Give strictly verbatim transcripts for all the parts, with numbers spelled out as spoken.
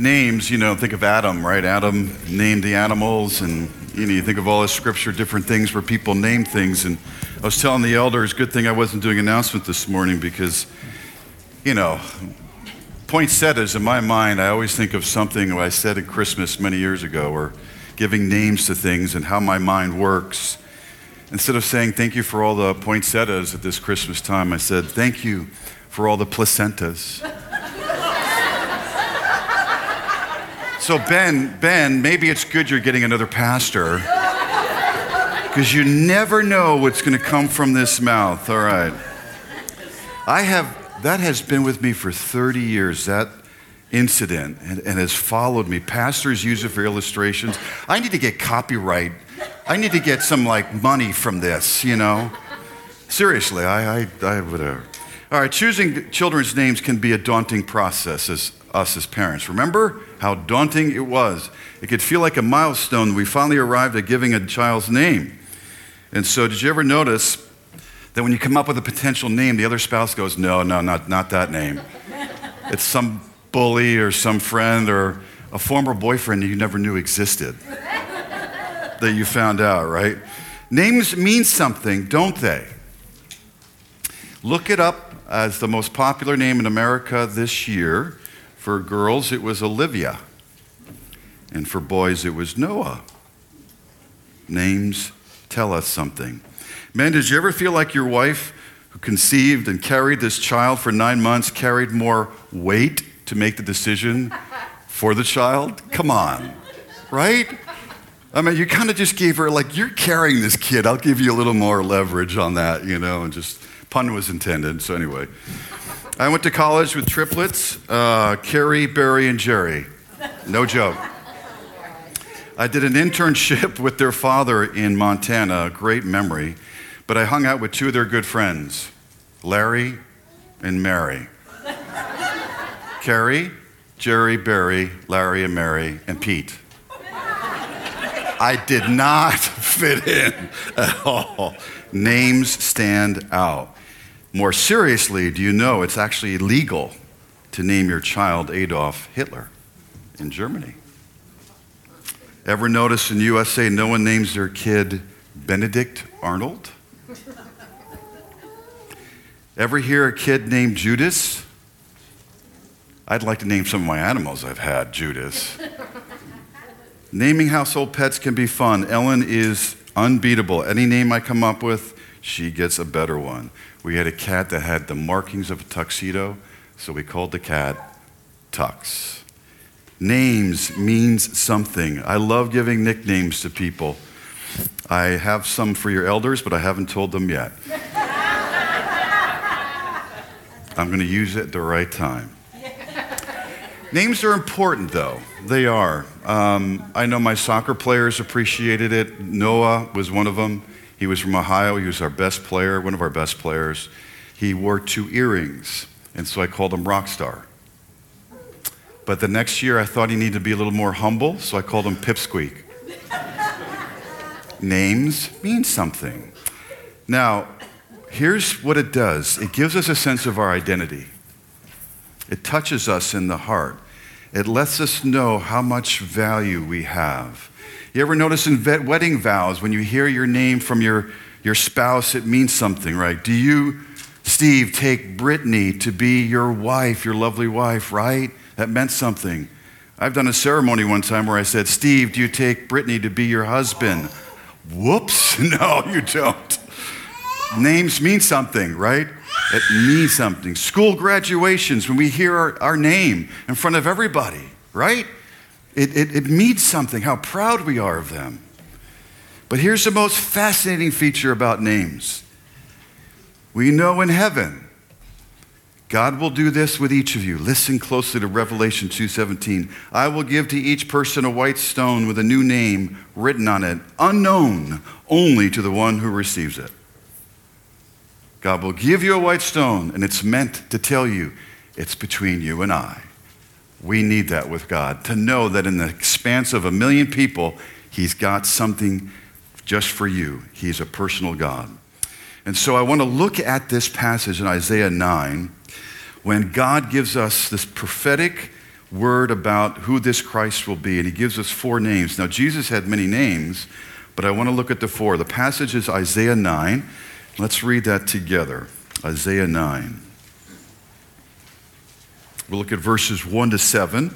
names, you know, think of Adam, right? Adam named the animals, and you know, you think of all this scripture, different things where people name things. And I was telling the elders, good thing I wasn't doing an announcement this morning because, you know, poinsettias in my mind, I always think of something I said at Christmas many years ago, or giving names to things and how my mind works. Instead of saying thank you for all the poinsettias at this Christmas time, I said thank you for all the placentas. So Ben, Ben, maybe it's good you're getting another pastor, because you never know what's going to come from this mouth. All right. I have, that has been with me for thirty years, that incident, and, and has followed me. Pastors use it for illustrations. I need to get copyright. I need to get some like money from this, you know? Seriously, I, I, I whatever. All right, choosing children's names can be a daunting process as us as parents. Remember how daunting it was? It could feel like a milestone. We finally arrived at giving a child's name. And so did you ever notice that when you come up with a potential name, the other spouse goes, no, no, not, not that name. It's some bully or some friend or a former boyfriend that you never knew existed that you found out, right? Names mean something, don't they? Look it up as the most popular name in America this year. For girls, it was Olivia. And for boys, it was Noah. Names tell us something. Men, did you ever feel like your wife, who conceived and carried this child for nine months, carried more weight to make the decision for the child? Come on, right? I mean, you kind of just gave her, like, you're carrying this kid. I'll give you a little more leverage on that, you know, and just, pun was intended. So anyway, I went to college with triplets, uh, Carrie, Barry, and Jerry. No joke. I did an internship with their father in Montana, a great memory, but I hung out with two of their good friends, Larry and Mary. Carrie, Jerry, Barry, Larry, and Mary, and Pete. I did not fit in at all. Names stand out. More seriously, do you know it's actually illegal to name your child Adolf Hitler in Germany? Ever notice in U S A no one names their kid Benedict Arnold? Ever hear a kid named Judas? I'd like to name some of my animals I've had Judas. Naming household pets can be fun. Ellen is unbeatable. Any name I come up with, she gets a better one. We had a cat that had the markings of a tuxedo, so we called the cat Tux. Names means something. I love giving nicknames to people. I have some for your elders, but I haven't told them yet. I'm going to use it at the right time. Names are important, though. They are. Um, I know my soccer players appreciated it. Noah was one of them. He was from Ohio. He was our best player, one of our best players. He wore two earrings, and so I called him Rockstar. But the next year, I thought he needed to be a little more humble, so I called him Pipsqueak. Names mean something. Now, here's what it does. It gives us a sense of our identity. It touches us in the heart. It lets us know how much value we have. You ever notice in vet wedding vows, when you hear your name from your, your spouse, it means something, right? Do you, Steve, take Brittany to be your wife, your lovely wife, right? That meant something. I've done a ceremony one time where I said, Steve, do you take Brittany to be your husband? Whoops, no, you don't. Names mean something, right? It means something. School graduations, when we hear our, our name in front of everybody, right? It, it, it means something, how proud we are of them. But here's the most fascinating feature about names. We know in heaven, God will do this with each of you. Listen closely to Revelation two seventeen. I will give to each person a white stone with a new name written on it, unknown only to the one who receives it. God will give you a white stone, and it's meant to tell you it's between you and I. We need that with God, to know that in the expanse of a million people, he's got something just for you. He's a personal God. And so I want to look at this passage in Isaiah nine, when God gives us this prophetic word about who this Christ will be, and he gives us four names. Now, Jesus had many names, but I want to look at the four. The passage is Isaiah nine. Let's read that together. Isaiah nine. We'll look at verses one to seven.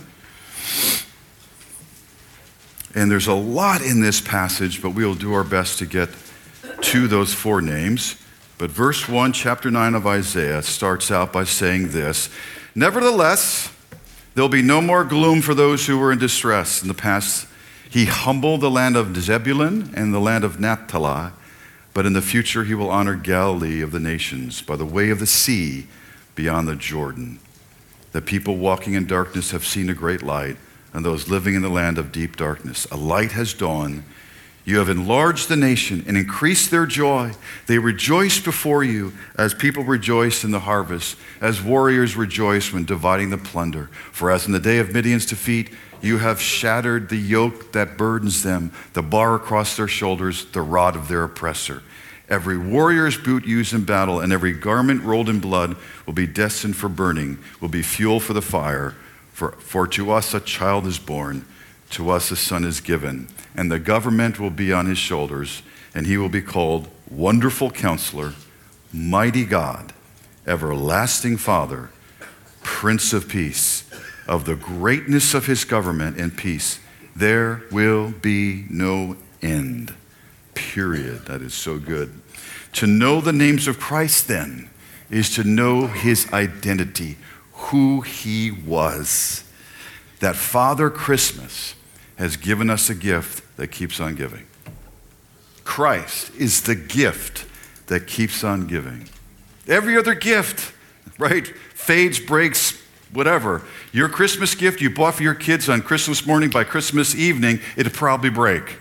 And there's a lot in this passage, but we'll do our best to get to those four names. But verse one, chapter nine of Isaiah starts out by saying this: "Nevertheless, there'll be no more gloom for those who were in distress. In the past, he humbled the land of Zebulun and the land of Naphtali, but in the future he will honor Galilee of the nations by the way of the sea beyond the Jordan. The people walking in darkness have seen a great light, and those living in the land of deep darkness, a light has dawned. You have enlarged the nation and increased their joy. They rejoice before you as people rejoice in the harvest, as warriors rejoice when dividing the plunder. For as in the day of Midian's defeat, you have shattered the yoke that burdens them, the bar across their shoulders, the rod of their oppressor. Every warrior's boot used in battle and every garment rolled in blood will be destined for burning, will be fuel for the fire. For, for to us a child is born, to us a son is given, and the government will be on his shoulders, and he will be called Wonderful Counselor, Mighty God, Everlasting Father, Prince of Peace. Of the greatness of his government and peace, there will be no end." Period. That is so good. To know the names of Christ, then, is to know his identity, who he was. That Father Christmas has given us a gift that keeps on giving. Christ is the gift that keeps on giving. Every other gift, right, fades, breaks, whatever. Your Christmas gift you bought for your kids on Christmas morning, by Christmas evening, it'll probably break.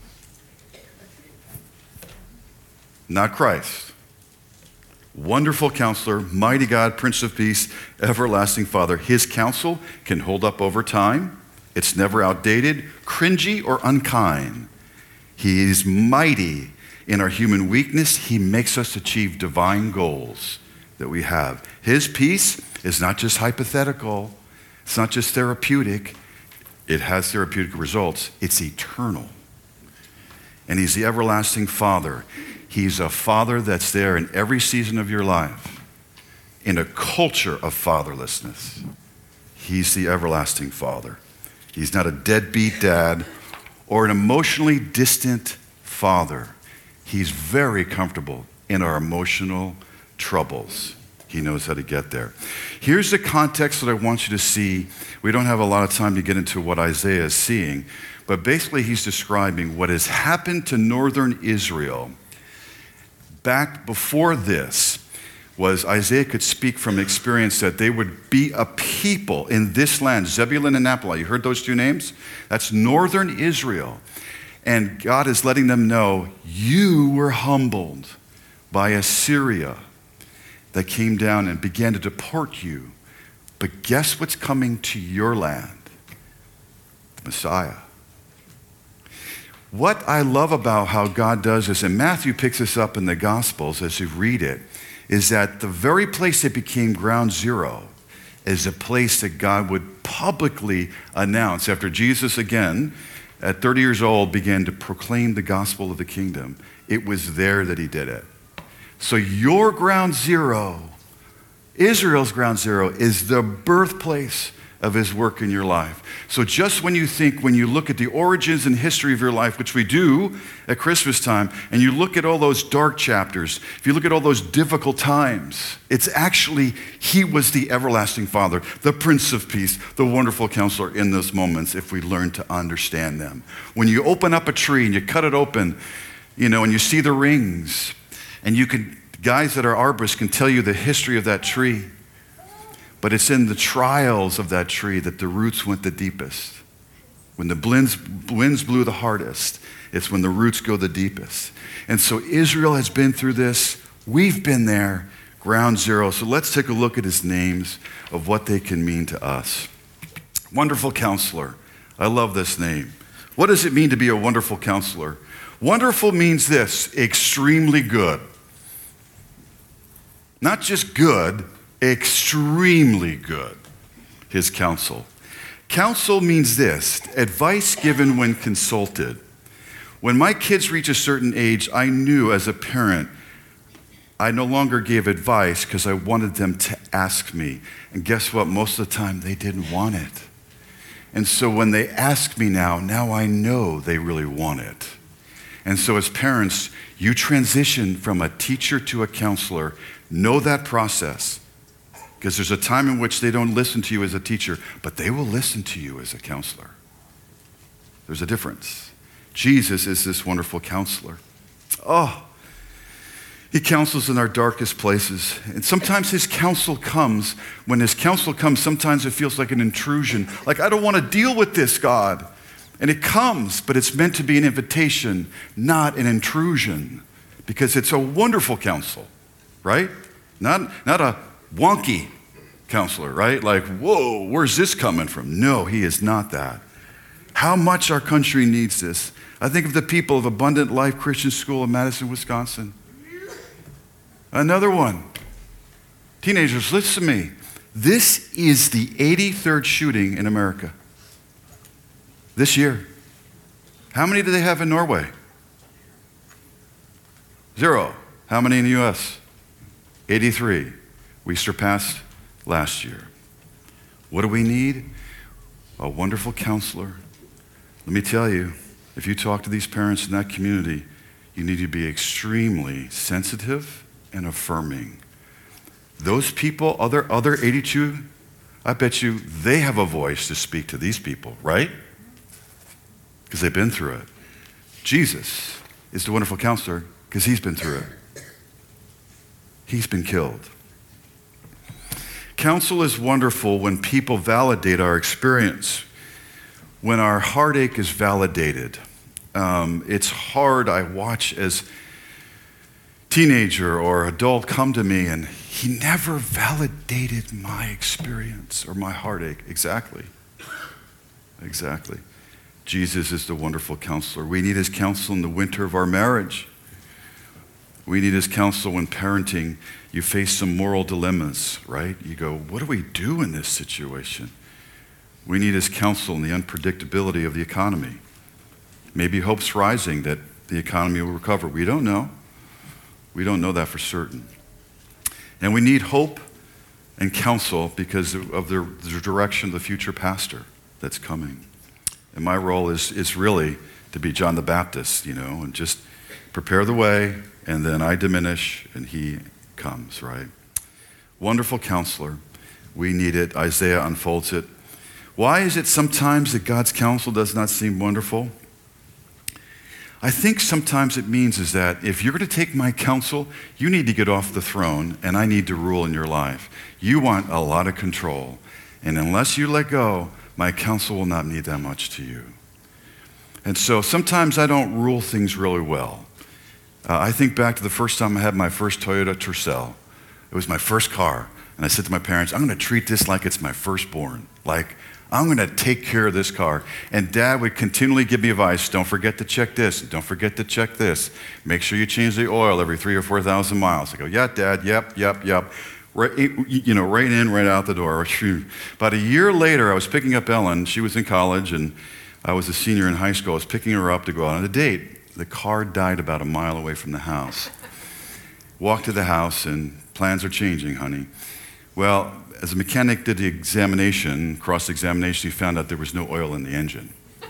Not Christ. Wonderful Counselor, Mighty God, Prince of Peace, Everlasting Father. His counsel can hold up over time. It's never outdated, cringy, or unkind. He is mighty in our human weakness. He makes us achieve divine goals that we have. His peace is not just hypothetical. It's not just therapeutic. It has therapeutic results. It's eternal. And he's the everlasting Father. He's a father that's there in every season of your life, in a culture of fatherlessness. He's the everlasting Father. He's not a deadbeat dad or an emotionally distant father. He's very comfortable in our emotional troubles. He knows how to get there. Here's the context that I want you to see. We don't have a lot of time to get into what Isaiah is seeing, but basically he's describing what has happened to northern Israel. Back before this was Isaiah could speak from experience that they would be a people in this land, Zebulun and Naphtali. You heard those two names? That's northern Israel. And God is letting them know, you were humbled by Assyria that came down and began to deport you. But guess what's coming to your land? The Messiah. What I love about how God does this, and Matthew picks this up in the Gospels as you read it, is that the very place that became ground zero is a place that God would publicly announce after Jesus, again, at thirty years old, began to proclaim the gospel of the kingdom. It was there that he did it. So your ground zero, Israel's ground zero, is the birthplace of his work in your life. So just when you think, when you look at the origins and history of your life, which we do at Christmas time, and you look at all those dark chapters, if you look at all those difficult times, it's actually, he was the everlasting Father, the Prince of Peace, the Wonderful Counselor in those moments, if we learn to understand them. When you open up a tree and you cut it open, you know, and you see the rings, and you can, guys that are arborists can tell you the history of that tree. But it's in the trials of that tree that the roots went the deepest. When the winds, winds blew the hardest, it's when the roots go the deepest. And so Israel has been through this. We've been there, ground zero. So let's take a look at his names of what they can mean to us. Wonderful Counselor. I love this name. What does it mean to be a wonderful counselor? Wonderful means this: extremely good. Not just good, extremely good, his counsel. Counsel means this: advice given when consulted. When my kids reach a certain age, I knew as a parent I no longer gave advice because I wanted them to ask me. And guess what? Most of the time, they didn't want it. And so when they ask me now, now I know they really want it. And so as parents, you transition from a teacher to a counselor. Know that process. Because there's a time in which they don't listen to you as a teacher, but they will listen to you as a counselor. There's a difference. Jesus is this wonderful counselor. Oh, he counsels in our darkest places. And sometimes his counsel comes. When his counsel comes, sometimes it feels like an intrusion. Like, I don't want to deal with this, God. And it comes, but it's meant to be an invitation, not an intrusion. Because it's a wonderful counsel, right? Not, not a wonky counselor, right? Like, whoa, where's this coming from? No, he is not that. How much our country needs this. I think of the people of Abundant Life Christian School in Madison, Wisconsin. Another one. Teenagers, listen to me. This is the eighty-third shooting in America this year. How many do they have in Norway? Zero. How many in the U S? eighty-three. We surpassed last year. What do we need? A wonderful counselor. Let me tell you, if you talk to these parents in that community, you need to be extremely sensitive and affirming. Those people, other, other eighty-two, I bet you they have a voice to speak to these people, right? Because they've been through it. Jesus is the wonderful counselor because he's been through it. He's been killed. Counsel is wonderful when people validate our experience. When our heartache is validated. Um, it's hard. I watch as teenager or adult come to me and he never validated my experience or my heartache. Exactly. Exactly. Jesus is the wonderful counselor. We need his counsel in the winter of our marriage. We need his counsel when parenting. You face some moral dilemmas, right? You go, what do we do in this situation? We need his counsel in the unpredictability of the economy. Maybe hope's rising that the economy will recover. We don't know. We don't know that for certain. And we need hope and counsel because of the, the direction of the future pastor that's coming. And my role is, is really to be John the Baptist, you know, and just prepare the way, and then I diminish, and he comes, right? Wonderful counselor. We need it. Isaiah unfolds it. Why is it sometimes that God's counsel does not seem wonderful? I think sometimes it means is that if you're going to take my counsel, you need to get off the throne and I need to rule in your life. You want a lot of control. And unless you let go, my counsel will not mean that much to you. And so sometimes I don't rule things really well. Uh, I think back to the first time I had my first Toyota Tercel. It was my first car. And I said to my parents, I'm going to treat this like it's my firstborn. Like, I'm going to take care of this car. And Dad would continually give me advice. Don't forget to check this. Don't forget to check this. Make sure you change the oil every three or four thousand miles. I go, yeah, Dad. Yep, yep, yep. Right, you know, right in, right out the door. About a year later, I was picking up Ellen. She was in college, and I was a senior in high school. I was picking her up to go out on a date. The car died about a mile away from the house. Walked to the house, and plans are changing, honey. Well, as a mechanic did the examination, cross-examination, he found out there was no oil in the engine.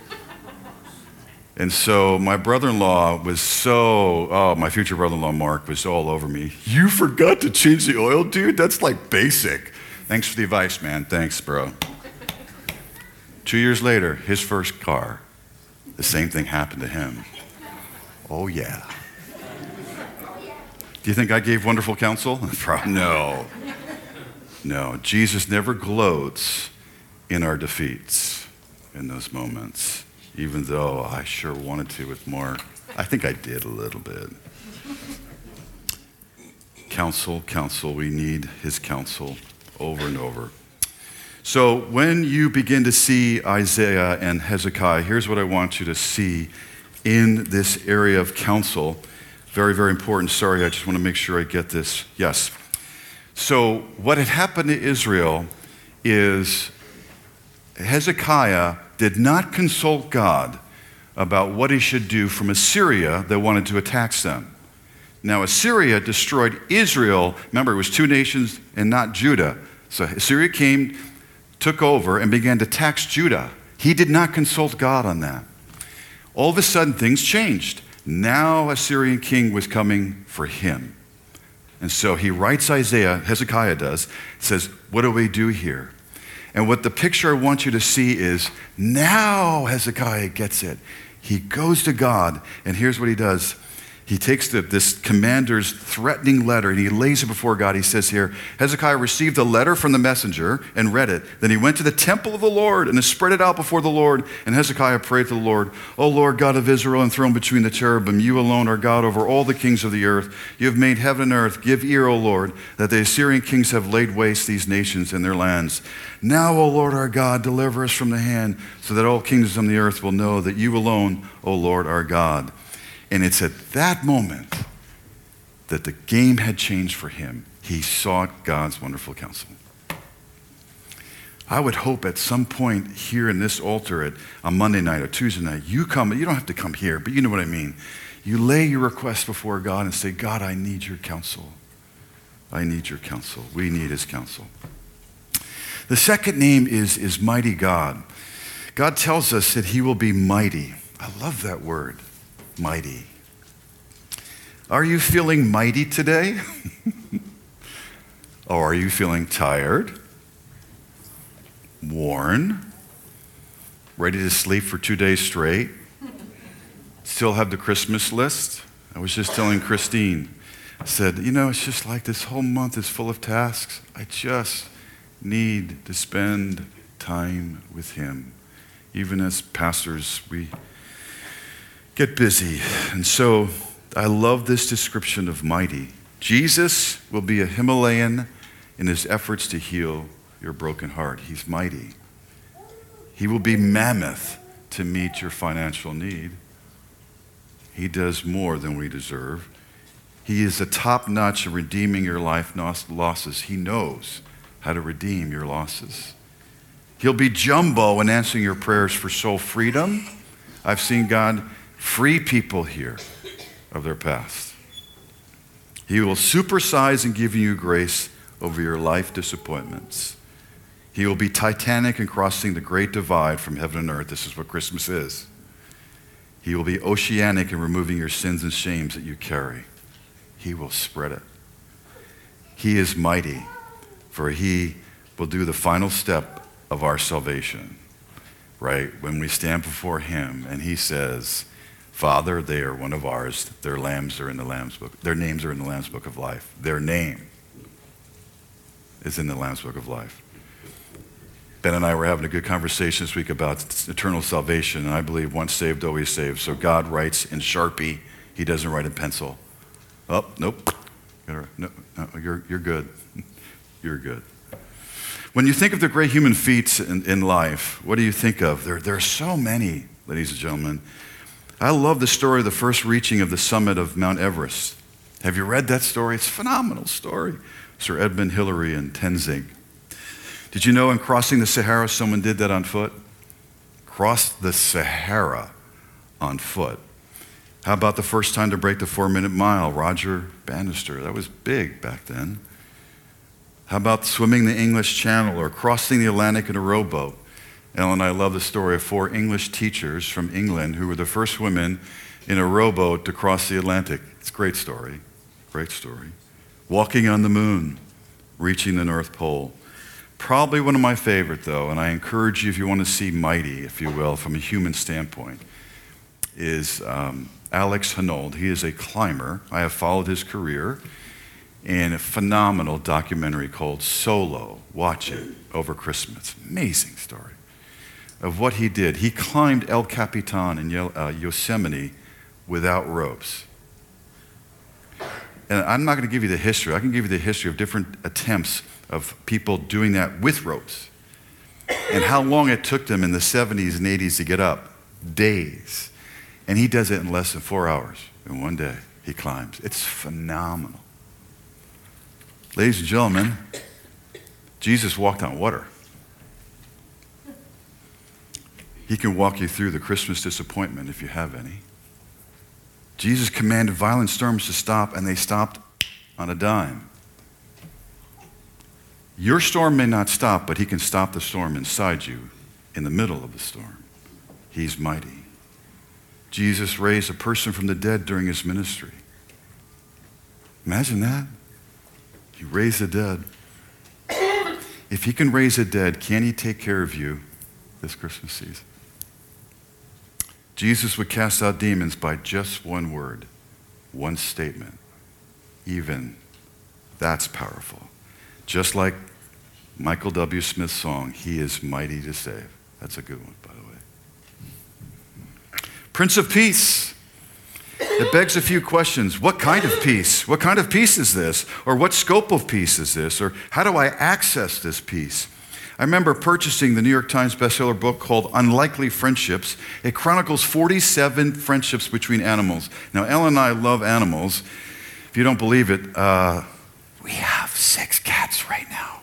And so my brother-in-law was so, oh, my future brother-in-law, Mark, was all over me. You forgot to change the oil, dude? That's like basic. Thanks for the advice, man. Thanks, bro. Two years later, his first car, the same thing happened to him. Oh, yeah. Do you think I gave wonderful counsel? No. No, Jesus never gloats in our defeats in those moments, even though I sure wanted to with Mark. I think I did a little bit. Counsel, counsel, we need his counsel over and over. So when you begin to see Isaiah and Hezekiah, here's what I want you to see in this area of counsel. Very, very important. Sorry, I just want to make sure I get this. Yes. So what had happened to Israel is Hezekiah did not consult God about what he should do from Assyria that wanted to attack them. Now, Assyria destroyed Israel. Remember, it was two nations and not Judah. So Assyria came, took over, and began to tax Judah. He did not consult God on that. All of a sudden, things changed. Now, Assyrian king was coming for him. And so he writes Isaiah, Hezekiah does, says, what do we do here? And what the picture I want you to see is, now Hezekiah gets it. He goes to God, and here's what he does. He takes the, this commander's threatening letter and he lays it before God. He says here, Hezekiah received a letter from the messenger and read it. Then he went to the temple of the Lord and spread it out before the Lord. And Hezekiah prayed to the Lord, O Lord God of Israel, enthroned between the cherubim, you alone are God over all the kings of the earth. You have made heaven and earth. Give ear, O Lord, that the Assyrian kings have laid waste these nations and their lands. Now, O Lord our God, deliver us from the hand, so that all kingdoms on the earth will know that you alone, O Lord, are God. And it's at that moment that the game had changed for him. He sought God's wonderful counsel. I would hope at some point here in this altar at a Monday night or Tuesday night, you come, you don't have to come here, but you know what I mean. You lay your request before God and say, God, I need your counsel. I need your counsel. We need his counsel. The second name is, is mighty God. God tells us that he will be mighty. I love that word. Mighty. Are you feeling mighty today? Or are you feeling tired, worn, ready to sleep for two days straight? Still have the Christmas list? I was just telling Christine, I said, you know, it's just like this whole month is full of tasks. I just need to spend time with him. Even as pastors, we get busy. And so I love this description of mighty. Jesus will be a Himalayan in his efforts to heal your broken heart. He's mighty. He will be mammoth to meet your financial need. He does more than we deserve. He is a top-notch in redeeming your life losses. He knows how to redeem your losses. He'll be jumbo in answering your prayers for soul freedom. I've seen God free people here of their past. He will supersize in giving you grace over your life disappointments. He will be titanic in crossing the great divide from heaven and earth. This is what Christmas is. He will be oceanic in removing your sins and shames that you carry. He will spread it. He is mighty, for he will do the final step of our salvation, right? When we stand before him and he says, Father, they are one of ours. Their lambs are in the Lamb's book. Their names are in the Lamb's book of life. Their name is in the Lamb's book of life. Ben and I were having a good conversation this week about eternal salvation, and I believe once saved, always saved. So God writes in Sharpie. He doesn't write in pencil. Oh, nope. No, no, you're, you're good. You're good. When you think of the great human feats in, in life, what do you think of? There, there are so many, ladies and gentlemen. I love the story of the first reaching of the summit of Mount Everest. Have you read that story? It's a phenomenal story. Sir Edmund Hillary and Tenzing. Did you know in crossing the Sahara, someone did that on foot? Crossed the Sahara on foot. How about the first time to break the four-minute mile? Roger Bannister. That was big back then. How about swimming the English Channel or crossing the Atlantic in a rowboat? Ellen and I love the story of four English teachers from England who were the first women in a rowboat to cross the Atlantic. It's a great story, great story. Walking on the moon, reaching the North Pole. Probably one of my favorite, though, and I encourage you, if you want to see mighty, if you will, from a human standpoint, is um, Alex Honnold. He is a climber. I have followed his career in a phenomenal documentary called Solo. Watch it over Christmas. Amazing story of what he did. He climbed El Capitan in uh, Yosemite without ropes. And I'm not going to give you the history. I can give you the history of different attempts of people doing that with ropes and how long it took them in the seventies and eighties to get up. Days. And he does it in less than four hours. In one day, he climbs. It's phenomenal. Ladies and gentlemen, Jesus walked on water. He can walk you through the Christmas disappointment if you have any. Jesus commanded violent storms to stop, and they stopped on a dime. Your storm may not stop, but he can stop the storm inside you in the middle of the storm. He's mighty. Jesus raised a person from the dead during his ministry. Imagine that. He raised the dead. If he can raise the dead, can he take care of you this Christmas season? Jesus would cast out demons by just one word, one statement. Even that's powerful. Just like Michael W. Smith's song, He is Mighty to Save. That's a good one, by the way. Prince of Peace. It begs a few questions. What kind of peace? What kind of peace is this? Or what scope of peace is this? Or how do I access this peace? I remember purchasing the New York Times bestseller book called Unlikely Friendships. It chronicles forty-seven friendships between animals. Now, Ellen and I love animals. If you don't believe it, uh, we have six cats right now.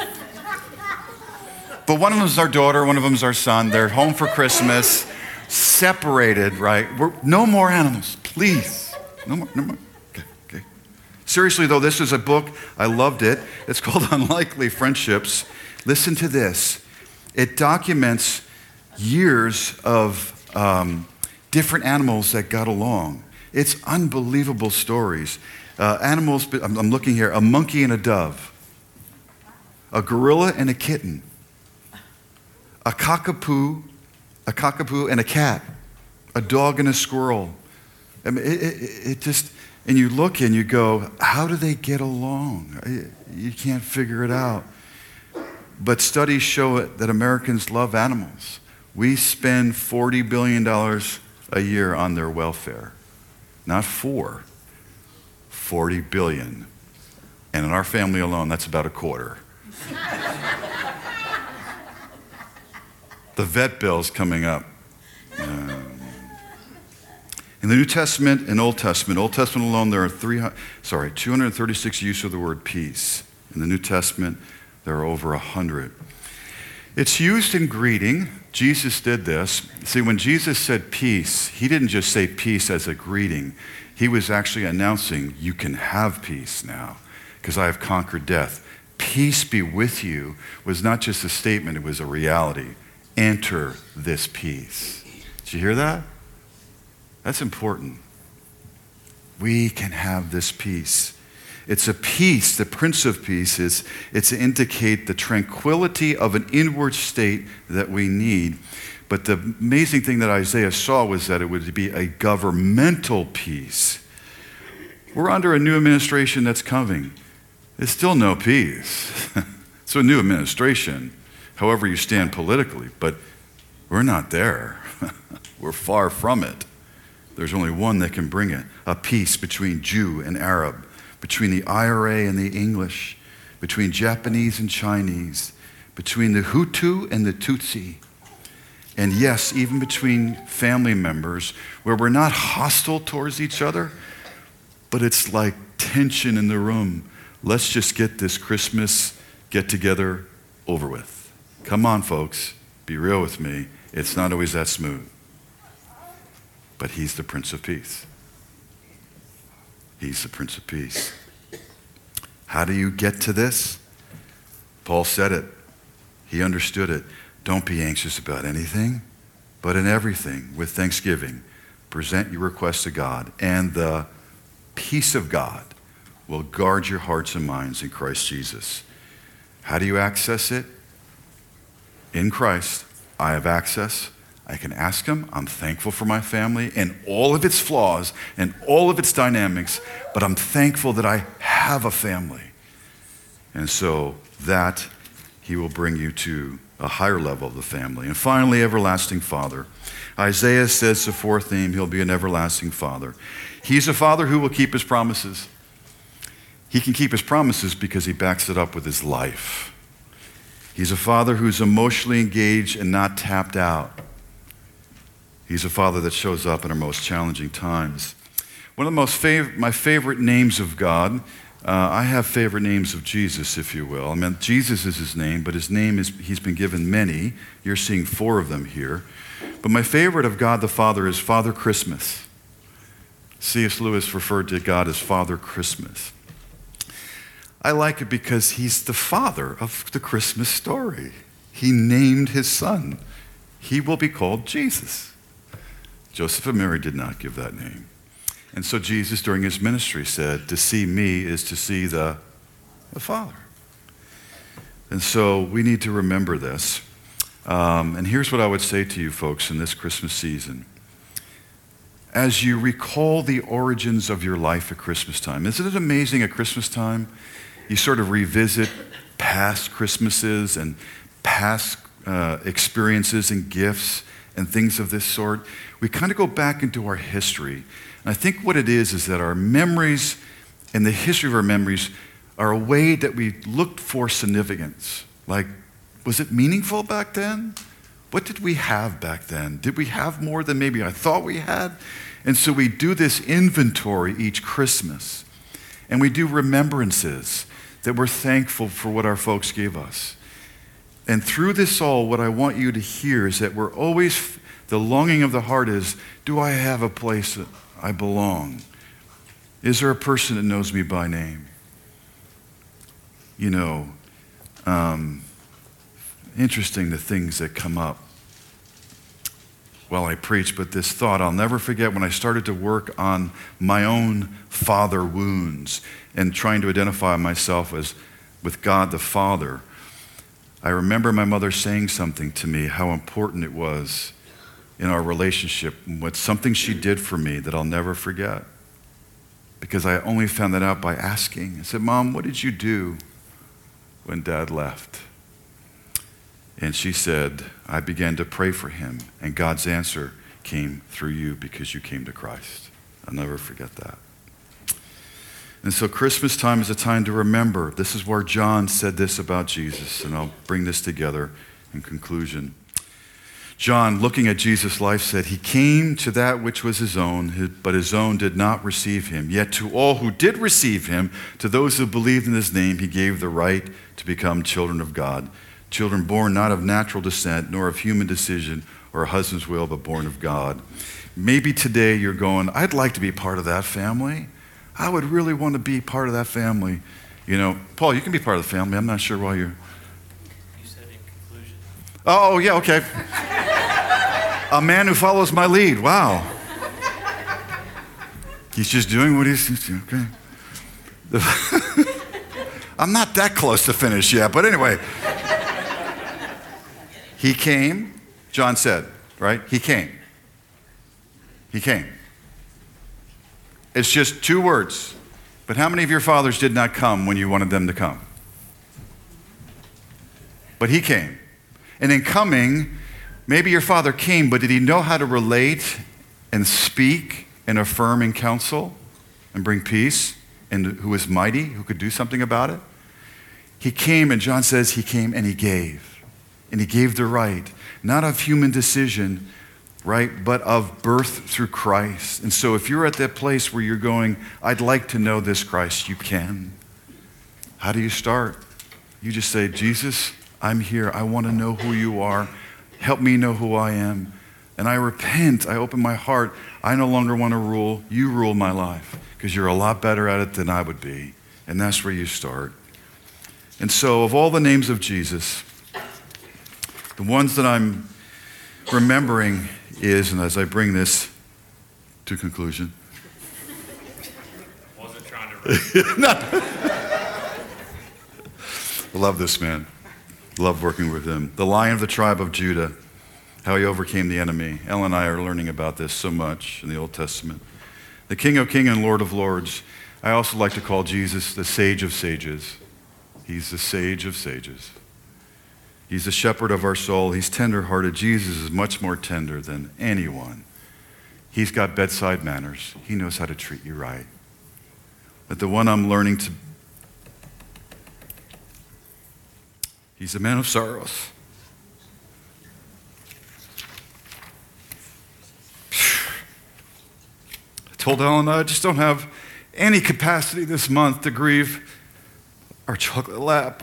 But one of them is our daughter, one of them is our son. They're home for Christmas, separated, right? We're, no more animals, please. No more, no more. Okay, okay. Seriously, though, this is a book. I loved it. It's called Unlikely Friendships. Listen to this. It documents years of um, different animals that got along. It's unbelievable stories. Uh, animals, I'm, I'm looking here, a monkey and a dove, a gorilla and a kitten, a cockapoo, a cockapoo and a cat, a dog and a squirrel. I mean, it, it, it just, and you look and you go, how do they get along? You can't figure it out. But studies show it that Americans love animals. We spend forty billion dollars a year on their welfare. Not four, forty billion. And in our family alone, that's about a quarter. The vet bill's coming up. Um, in the New Testament and Old Testament, Old Testament alone, there are three, sorry, two hundred thirty-six use of the word peace. In the New Testament, there are over one hundred. It's used in greeting. Jesus did this. See, when Jesus said peace, he didn't just say peace as a greeting. He was actually announcing, you can have peace now, because I have conquered death. Peace be with you was not just a statement, it was a reality. Enter this peace. Did you hear that? That's important. We can have this peace. It's a peace, the Prince of Peace is, it's to indicate the tranquility of an inward state that we need. But the amazing thing that Isaiah saw was that it would be a governmental peace. We're under a new administration that's coming. There's still no peace. It's a new administration, however you stand politically, but we're not there. We're far from it. There's only one that can bring it, a peace between Jew and Arab, between the I R A and the English, between Japanese and Chinese, between the Hutu and the Tutsi. And yes, even between family members, where we're not hostile towards each other, but it's like tension in the room. Let's just get this Christmas get-together over with. Come on, folks, be real with me. It's not always that smooth. But he's the Prince of Peace. He's the Prince of Peace. How do you get to this? Paul said it. He understood it. Don't be anxious about anything, but in everything, with thanksgiving, present your requests to God, and the peace of God will guard your hearts and minds in Christ Jesus. How do you access it? In Christ, I have access. I can ask him. I'm thankful for my family and all of its flaws and all of its dynamics, but I'm thankful that I have a family. And so that he will bring you to a higher level of the family. And finally, everlasting Father. Isaiah says the fourth theme, he'll be an everlasting Father. He's a Father who will keep his promises. He can keep his promises because he backs it up with his life. He's a Father who's emotionally engaged and not tapped out. He's a Father that shows up in our most challenging times. One of the most fav- my favorite names of God Uh, I have favorite names of Jesus, if you will. I mean, Jesus is his name, but his name is, he's been given many. You're seeing four of them here. But my favorite of God the Father is Father Christmas. C S Lewis referred to God as Father Christmas. I like it because he's the father of the Christmas story. He named his son. He will be called Jesus. Joseph and Mary did not give that name. And so Jesus, during his ministry, said, to see me is to see the, the Father. And so we need to remember this. Um, and here's what I would say to you folks in this Christmas season. As you recall the origins of your life at Christmas time, isn't it amazing at Christmas time? You sort of revisit past Christmases and past uh, experiences and gifts and things of this sort. We kind of go back into our history. And I think what it is is that our memories and the history of our memories are a way that we looked for significance. Like, was it meaningful back then? What did we have back then? Did we have more than maybe I thought we had? And so we do this inventory each Christmas. And we do remembrances that we're thankful for what our folks gave us. And through this all, what I want you to hear is that we're always, the longing of the heart is, do I have a place that I belong? Is there a person that knows me by name? You know, um, interesting the things that come up while I preach, but this thought, I'll never forget when I started to work on my own father wounds and trying to identify myself as with God the Father. I remember my mother saying something to me, how important it was in our relationship, what something she did for me that I'll never forget. Because I only found that out by asking. I said, Mom, what did you do when Dad left? And she said, I began to pray for him, and God's answer came through you because you came to Christ. I'll never forget that. And so Christmas time is a time to remember. This is where John said this about Jesus, and I'll bring this together in conclusion. John, looking at Jesus' life, said, he came to that which was his own, but his own did not receive him. Yet to all who did receive him, to those who believed in his name, he gave the right to become children of God. Children born not of natural descent, nor of human decision or a husband's will, but born of God. Maybe today you're going, I'd like to be part of that family. I would really want to be part of that family. You know, Paul, you can be part of the family. I'm not sure why you're... You said in conclusion. Oh, yeah, okay. A man who follows my lead. Wow. He's just doing what he's... Okay. I'm not that close to finish yet, but anyway... He came, John said, right? He came. He came. It's just two words. But how many of your fathers did not come when you wanted them to come? But he came. And in coming, maybe your father came, but did he know how to relate and speak and affirm and counsel and bring peace? And who is mighty, who could do something about it? He came, and John says he came and he gave. And he gave the right, not of human decision, right, but of birth through Christ. And so if you're at that place where you're going, I'd like to know this Christ, you can. How do you start? You just say, Jesus, I'm here. I want to know who you are. Help me know who I am. And I repent. I open my heart. I no longer want to rule. You rule my life because you're a lot better at it than I would be. And that's where you start. And so of all the names of Jesus, the ones that I'm remembering is, and as I bring this to conclusion. Wasn't trying to No. I love this man. Love working with him. The Lion of the tribe of Judah, how he overcame the enemy. Ellen and I are learning about this so much in the Old Testament. The King of Kings and Lord of Lords. I also like to call Jesus the Sage of Sages. He's the Sage of Sages. He's the shepherd of our soul. He's tender-hearted. Jesus is much more tender than anyone. He's got bedside manners. He knows how to treat you right. But the one I'm learning to, he's a man of sorrows. I told Ellen, I just don't have any capacity this month to grieve our chocolate lap.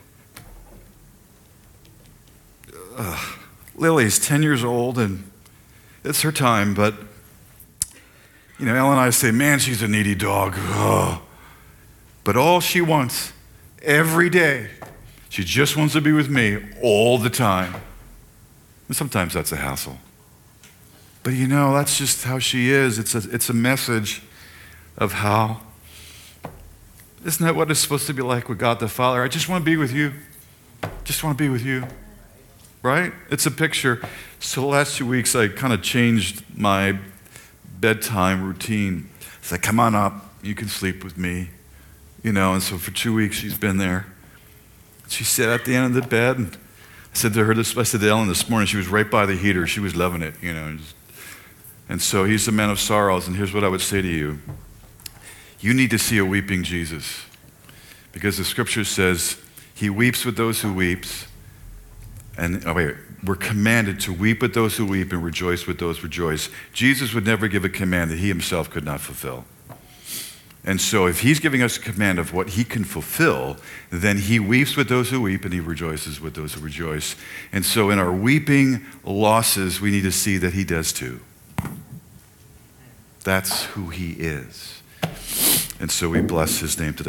Uh, Lily's ten years old, and it's her time, but, you know, Ellen and I say, man, she's a needy dog. Oh. But all she wants, every day, she just wants to be with me all the time. And sometimes that's a hassle. But you know, that's just how she is. It's a, it's a message of how, isn't that what it's supposed to be like with God the Father? I just want to be with you. Just want to be with you. Right? It's a picture. So the last two weeks, I kind of changed my bedtime routine. I said, come on up. You can sleep with me. You know, and so for two weeks, she's been there. She sat at the end of the bed, and I said to her, this, I said to Ellen this morning, she was right by the heater. She was loving it, you know. And so he's the man of sorrows, and here's what I would say to you. You need to see a weeping Jesus, because the scripture says he weeps with those who weeps, and oh wait, we're commanded to weep with those who weep and rejoice with those who rejoice. Jesus would never give a command that he himself could not fulfill. And so if he's giving us a command of what he can fulfill, then he weeps with those who weep and he rejoices with those who rejoice. And so in our weeping losses, we need to see that he does too. That's who he is. And so we bless his name today.